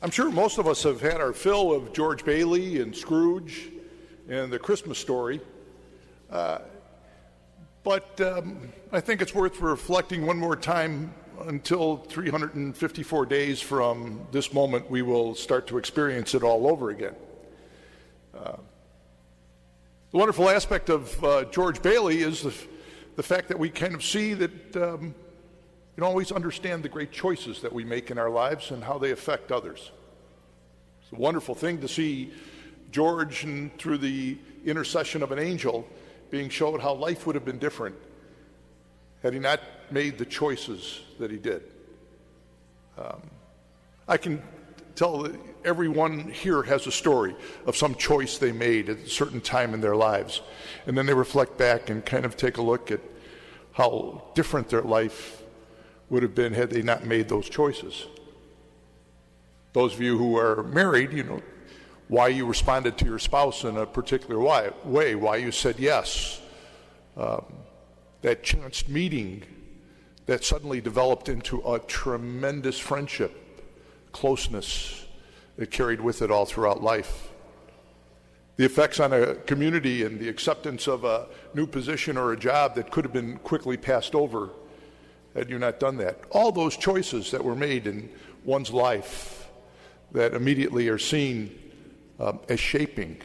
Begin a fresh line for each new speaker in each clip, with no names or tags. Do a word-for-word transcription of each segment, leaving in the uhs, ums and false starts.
I'm sure most of us have had our fill of George Bailey and Scrooge and the Christmas Story. Uh, but um, I think it's worth reflecting one more time. Until three hundred fifty-four days from this moment, we will start to experience it all over again. Uh, the wonderful aspect of uh, George Bailey is the, the fact that we kind of see that um, we don't always understand the great choices that we make in our lives and how they affect others. It's a wonderful thing to see George, and through the intercession of an angel, being showed how life would have been different had he not made the choices that he did. Um, I can tell that everyone here has a story of some choice they made at a certain time in their lives. And then they reflect back and kind of take a look at how different their life would have been had they not made those choices. Those of you who are married, you know, why you responded to your spouse in a particular way, why you said yes. Um, that chance meeting that suddenly developed into a tremendous friendship, closeness that carried with it all throughout life. The effects on a community and the acceptance of a new position or a job that could have been quickly passed over had you not done that. All those choices that were made in one's life that immediately are seen um, as shaping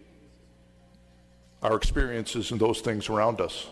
our experiences and those things around us.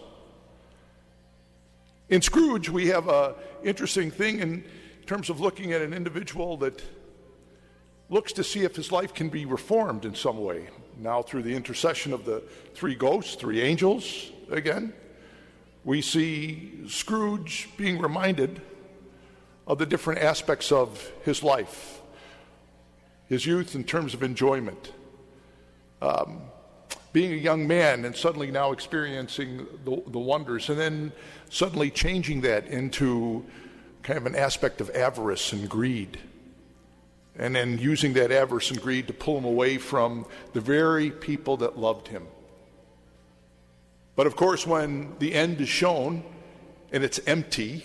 In Scrooge, we have an interesting thing in terms of looking at an individual that looks to see if his life can be reformed in some way. Now, through the intercession of the three ghosts, three angels, again, we see Scrooge being reminded of the different aspects of his life, his youth in terms of enjoyment, um, being a young man and suddenly now experiencing the, the wonders, and then suddenly changing that into kind of an aspect of avarice and greed, and then using that avarice and greed to pull him away from the very people that loved him. But of course, when the end is shown and it's empty,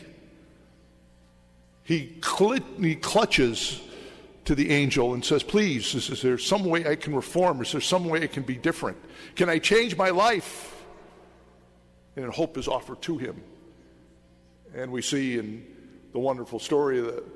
he, cl- he clutches to the angel and says, please, is, is there some way I can reform? Is there some way I can be different? Can I change my life? And hope is offered to him. And we see in the wonderful story of, the,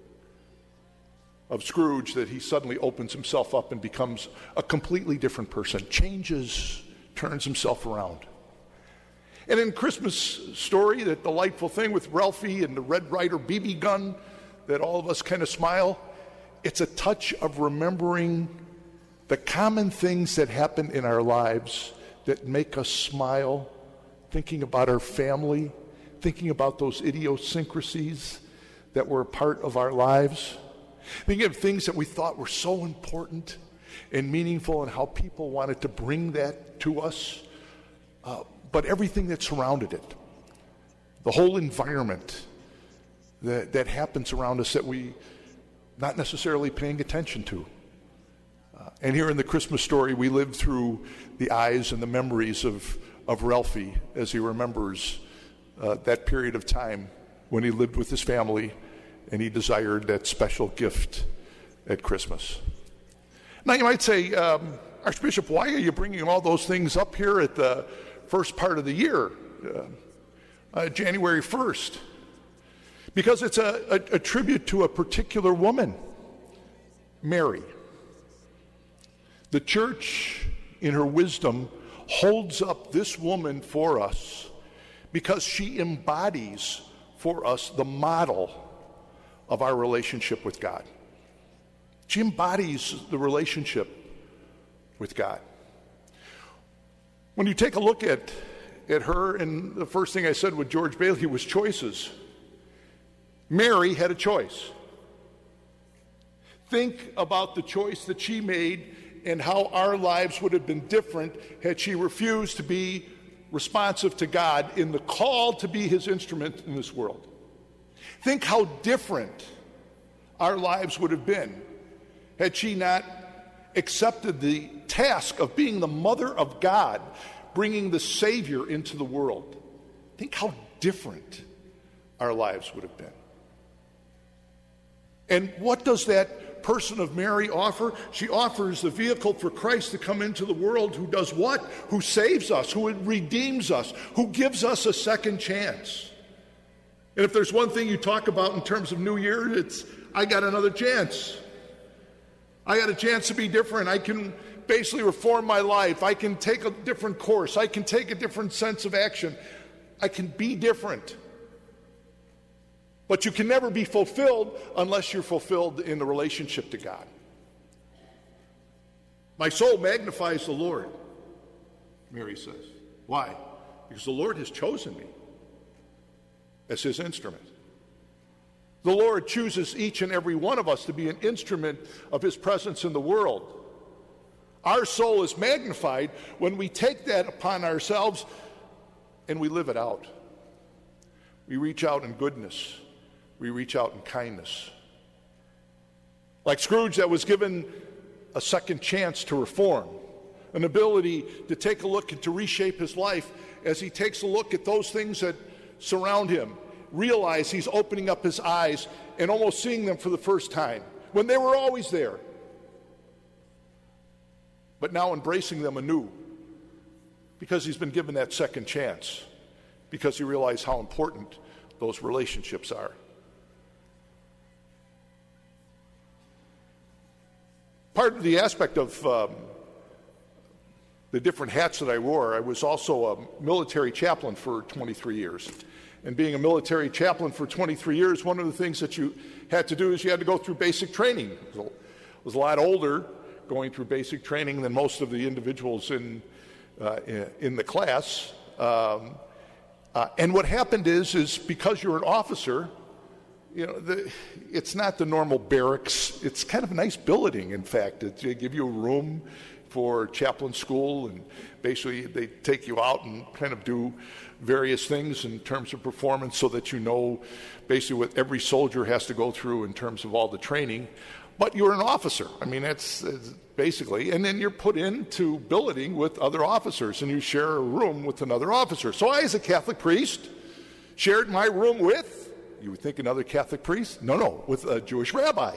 of Scrooge that he suddenly opens himself up and becomes a completely different person, changes, turns himself around. And in Christmas Story, that delightful thing with Ralphie and the Red Ryder B B gun that all of us kind of smile, it's a touch of remembering the common things that happen in our lives that make us smile, thinking about our family, thinking about those idiosyncrasies that were a part of our lives, thinking of things that we thought were so important and meaningful and how people wanted to bring that to us, uh, but everything that surrounded it, the whole environment that, that happens around us that we not necessarily paying attention to. Uh, and here in the Christmas Story, we live through the eyes and the memories of, of Ralphie as he remembers uh, that period of time when he lived with his family and he desired that special gift at Christmas. Now you might say, um, Archbishop, why are you bringing all those things up here at the first part of the year, uh, uh, January first? Because it's a, a, a tribute to a particular woman, Mary. The church, in her wisdom, holds up this woman for us because she embodies for us the model of our relationship with God. She embodies the relationship with God. When you take a look at, at her, and the first thing I said with George Bailey was choices. Mary had a choice. Think about the choice that she made and how our lives would have been different had she refused to be responsive to God in the call to be his instrument in this world. Think how different our lives would have been had she not accepted the task of being the mother of God, bringing the Savior into the world. Think how different our lives would have been. And what does that person of Mary offer? She offers the vehicle for Christ to come into the world who does what? Who saves us, who redeems us, who gives us a second chance. And if there's one thing you talk about in terms of New Year, it's, I got another chance. I got a chance to be different. I can basically reform my life. I can take a different course. I can take a different sense of action. I can be different. But you can never be fulfilled unless you're fulfilled in the relationship to God. My soul magnifies the Lord, Mary says. Why? Because the Lord has chosen me as his instrument. The Lord chooses each and every one of us to be an instrument of his presence in the world. Our soul is magnified when we take that upon ourselves and we live it out. We reach out in goodness. We reach out in kindness. Like Scrooge, that was given a second chance to reform, an ability to take a look and to reshape his life as he takes a look at those things that surround him, realize he's opening up his eyes and almost seeing them for the first time, when they were always there, but now embracing them anew because he's been given that second chance, because he realized how important those relationships are. Part of the aspect of um, the different hats that I wore, I was also a military chaplain for twenty-three years. And being a military chaplain for twenty-three years, one of the things that you had to do is you had to go through basic training. I was a lot older going through basic training than most of the individuals in, uh, in the class. Um, uh, and what happened is, is because you're an officer, you know, the, it's not the normal barracks. It's kind of a nice building, in fact. It, they give you a room for chaplain school, and basically they take you out and kind of do various things in terms of performance so that you know basically what every soldier has to go through in terms of all the training. But you're an officer. I mean, that's, that's basically, and then you're put into billeting with other officers, and you share a room with another officer. So I, as a Catholic priest, shared my room with, you would think another Catholic priest? No, no, with a Jewish rabbi.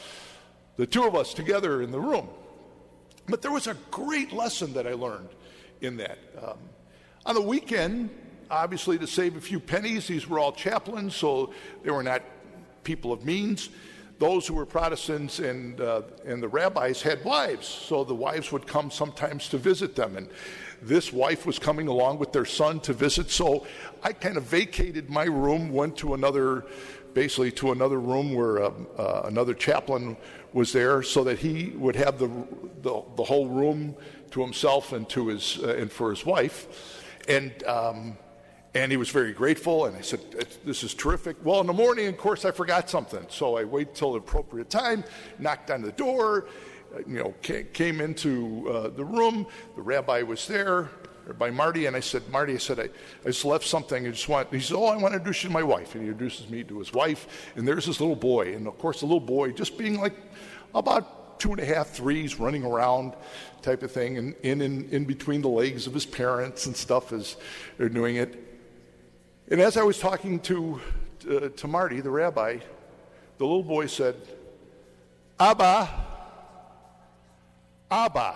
The two of us together in the room. But there was a great lesson that I learned in that. Um, on the weekend, obviously to save a few pennies, these were all chaplains, so they were not people of means. Those who were Protestants and, uh, and the rabbis had wives, so the wives would come sometimes to visit them. And this wife was coming along with their son to visit, so I kind of vacated my room, went to another, basically to another room where uh, uh, another chaplain was there, so that he would have the the, the whole room to himself and to his uh, and for his wife, and um, and he was very grateful. And I said, "This is terrific." Well, in the morning, of course, I forgot something, so I waited till the appropriate time, knocked on the door. You know, came into uh, the room. The rabbi was there, Rabbi Marty, and I said, Marty, I said, I, I just left something. I just want, he said, oh, I want to introduce you to my wife. And he introduces me to his wife, and there's this little boy. And of course, the little boy just being like about two and a half, threes, running around type of thing, and in, in, in between the legs of his parents and stuff as they're doing it. And as I was talking to, uh, to Marty, the rabbi, the little boy said, Abba, Abba.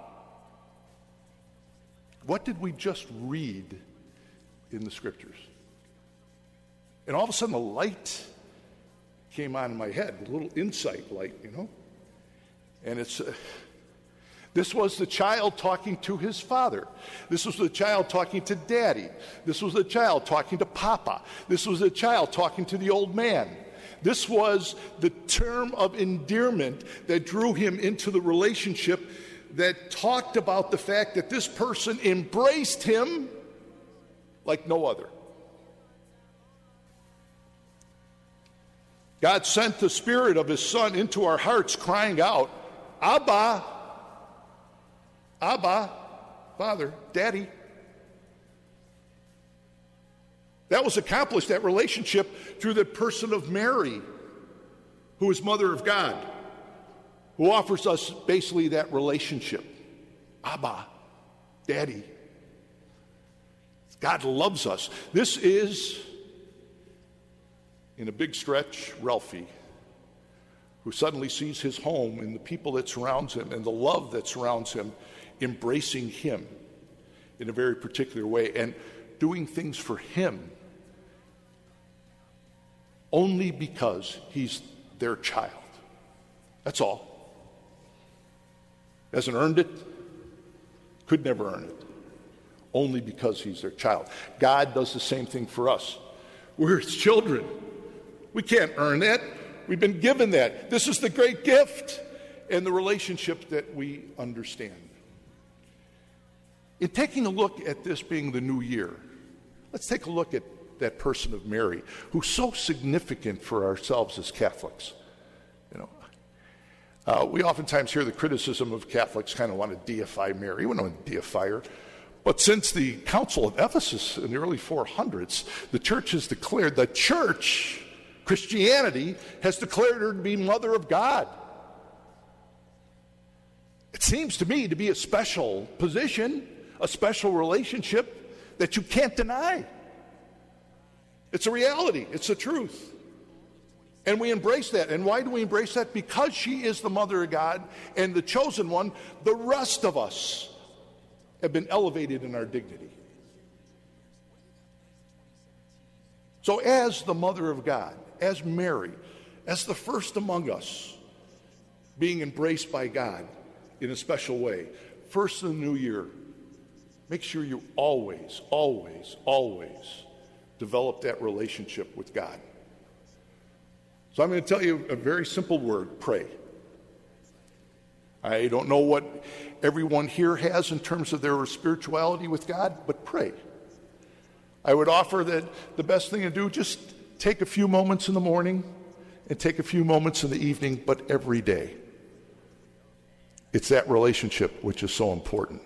What did we just read in the scriptures? And all of a sudden, a light came on in my head, a little insight light, you know? And it's, uh, this was the child talking to his father. This was the child talking to Daddy. This was the child talking to Papa. This was the child talking to the old man. This was the term of endearment that drew him into the relationship, that talked about the fact that this person embraced him like no other. God sent the Spirit of His Son into our hearts, crying out, Abba, Abba, Father, Daddy. That was accomplished, that relationship, through the person of Mary, who is Mother of God, who offers us basically that relationship. Abba, Daddy. God loves us. This is, in a big stretch, Ralphie, who suddenly sees his home and the people that surrounds him and the love that surrounds him embracing him in a very particular way and doing things for him only because he's their child. That's all. Hasn't earned it, could never earn it, only because he's their child. God does the same thing for us. We're his children. We can't earn that. We've been given that. This is the great gift and the relationship that we understand. In taking a look at this being the new year, let's take a look at that person of Mary, who's so significant for ourselves as Catholics. You know, uh, we oftentimes hear the criticism of Catholics kind of want to deify Mary. We don't want to deify her. But since the Council of Ephesus in the early four hundreds, the church has declared, the church, Christianity, has declared her to be Mother of God. It seems to me to be a special position, a special relationship that you can't deny. It's a reality. It's a truth. And we embrace that. And why do we embrace that? Because she is the Mother of God and the chosen one. The rest of us have been elevated in our dignity. So as the Mother of God, as Mary, as the first among us, being embraced by God in a special way, first in the new year, make sure you always, always, always develop that relationship with God. So I'm going to tell you a very simple word: pray. I don't know what everyone here has in terms of their spirituality with God, but pray. I would offer that the best thing to do, just take a few moments in the morning and take a few moments in the evening, but every day. It's that relationship which is so important.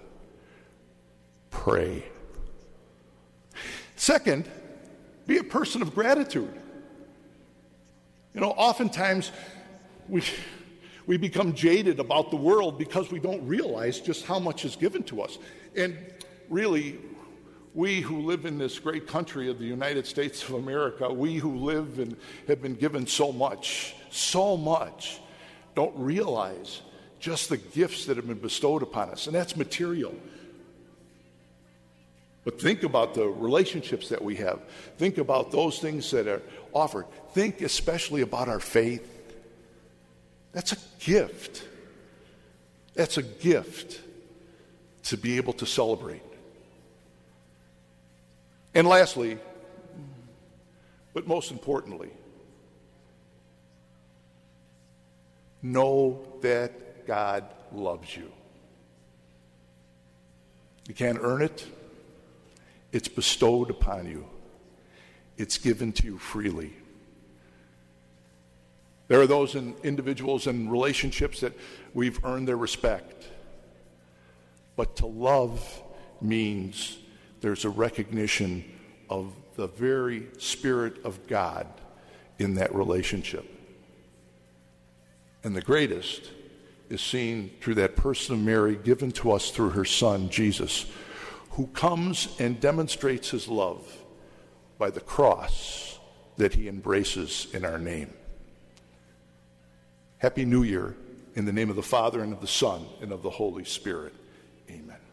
Pray. Second, be a person of gratitude. You know, oftentimes we we become jaded about the world because we don't realize just how much is given to us. And really, we who live in this great country of the United States of America, we who live and have been given so much, so much, don't realize just the gifts that have been bestowed upon us. And that's material. But think about the relationships that we have. Think about those things that are offered. Think especially about our faith. That's a gift. That's a gift to be able to celebrate. And lastly, but most importantly, know that God loves you. You can't earn it. It's bestowed upon you. It's given to you freely. There are those in individuals and relationships that we've earned their respect. But to love means there's a recognition of the very Spirit of God in that relationship. And the greatest is seen through that person of Mary given to us through her Son, Jesus, who comes and demonstrates his love by the cross that he embraces in our name. Happy New Year, in the name of the Father, and of the Son, and of the Holy Spirit. Amen.